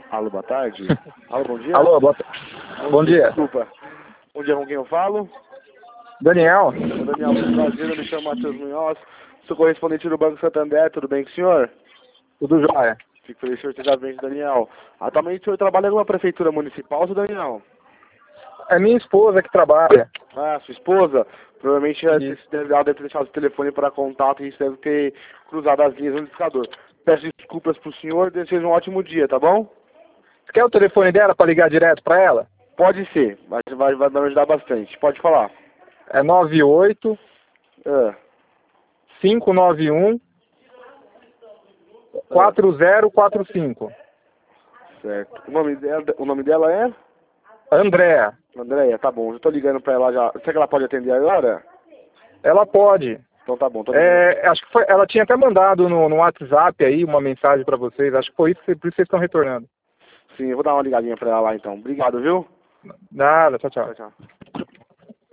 Alô, boa tarde. Alô, bom dia. Alô, bom dia. Desculpa. Bom dia, com quem eu falo? Daniel. Ô, Daniel, muito prazer, eu me chamo Matheus Munhoz, sou correspondente do Banco Santander, tudo bem com o senhor? Tudo jóia. Fico feliz que o senhor esteja bem, Daniel. Atualmente o senhor trabalha numa prefeitura municipal, seu Daniel? É minha esposa que trabalha. Ah, sua esposa? Provavelmente ela Isso. deve ter deixado o telefone para contato e a gente deve ter cruzado as linhas no liquidificador. Peço desculpas pro senhor, desejo um ótimo dia, tá bom? Você quer o telefone dela para ligar direto para ela? Pode ser, vai me ajudar bastante. Pode falar. É 98 Ah, 591 4045. certo. O nome dela é? Andréa. Andréia, tá bom. Eu tô ligando pra ela já. Será que ela pode atender agora? Ela pode. Então tá bom. Tô ligando. Acho que ela tinha até mandado no WhatsApp aí uma mensagem para vocês. Acho que foi isso, por isso vocês estão retornando. Sim, eu vou dar uma ligadinha pra ela lá então. Obrigado, viu? Nada, tchau, tchau. Tchau, tchau.